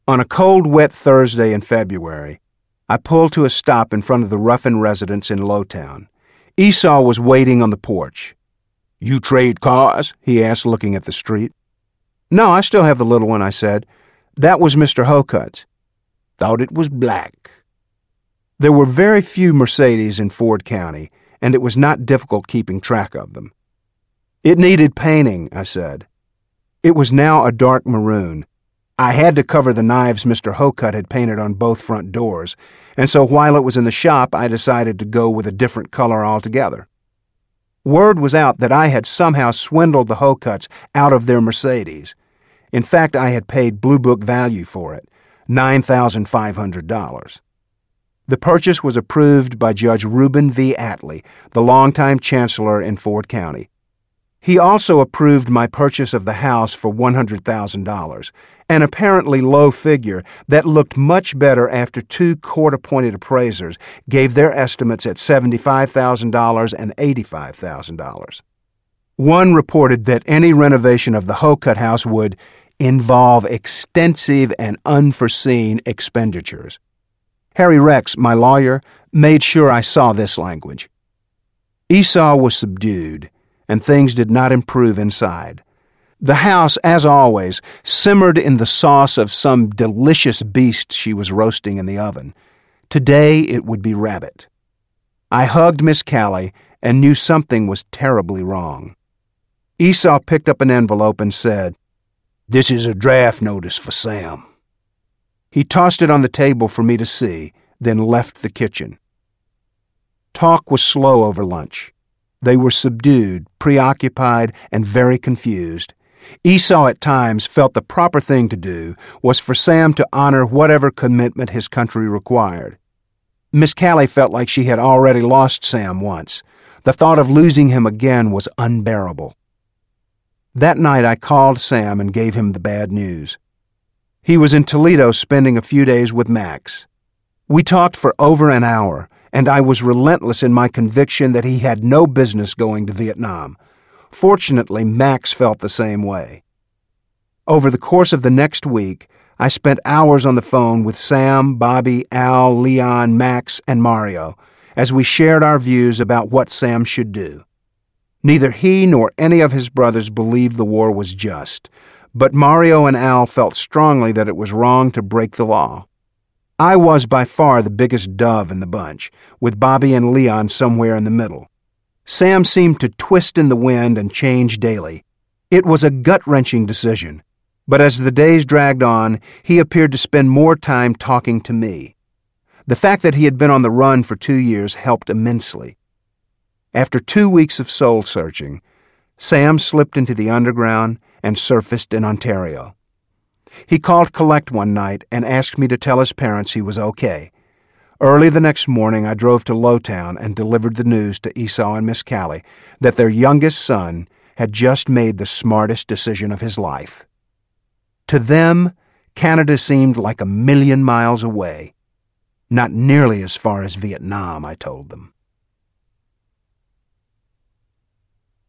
On a cold, wet Thursday in February, I pulled to a stop in front of the Ruffin residence in Lowtown. Esau was waiting on the porch. "You trade cars?" he asked, looking at the street. "No, I still have the little one," I said. "That was Mr. Hokut's." "Thought it was black." There were very few Mercedes in Ford County, and it was not difficult keeping track of them. "It needed painting," I said. It was now a dark maroon. I had to cover the knives Mr. Hokut had painted on both front doors, and so while it was in the shop, I decided to go with a different color altogether. Word was out that I had somehow swindled the Hokuts out of their Mercedes. In fact, I had paid Blue Book value for it, $9,500. The purchase was approved by Judge Reuben V. Atlee, the longtime chancellor in Ford County. He also approved my purchase of the house for $100,000, an apparently low figure that looked much better after two court-appointed appraisers gave their estimates at $75,000 and $85,000. One reported that any renovation of the Hokut house would involve extensive and unforeseen expenditures. Harry Rex, my lawyer, made sure I saw this language. Esau was subdued, and things did not improve inside. The house, as always, simmered in the sauce of some delicious beast she was roasting in the oven. Today it would be rabbit. I hugged Miss Callie and knew something was terribly wrong. Esau picked up an envelope and said, "This is a draft notice for Sam." He tossed it on the table for me to see, then left the kitchen. Talk was slow over lunch. They were subdued, preoccupied, and very confused. Esau at times felt the proper thing to do was for Sam to honor whatever commitment his country required. Miss Callie felt like she had already lost Sam once. The thought of losing him again was unbearable. That night I called Sam and gave him the bad news. He was in Toledo spending a few days with Max. We talked for over an hour, and I was relentless in my conviction that he had no business going to Vietnam. Fortunately, Max felt the same way. Over the course of the next week, I spent hours on the phone with Sam, Bobby, Al, Leon, Max, and Mario as we shared our views about what Sam should do. Neither he nor any of his brothers believed the war was just, but Mario and Al felt strongly that it was wrong to break the law. I was by far the biggest dove in the bunch, with Bobby and Leon somewhere in the middle. Sam seemed to twist in the wind and change daily. It was a gut-wrenching decision, but as the days dragged on, he appeared to spend more time talking to me. The fact that he had been on the run for 2 years helped immensely. After 2 weeks of soul-searching, Sam slipped into the underground and surfaced in Ontario. He called collect one night and asked me to tell his parents he was okay. Early the next morning, I drove to Lowtown and delivered the news to Esau and Miss Callie that their youngest son had just made the smartest decision of his life. To them, Canada seemed like 1,000,000 miles away. Not nearly as far as Vietnam, I told them.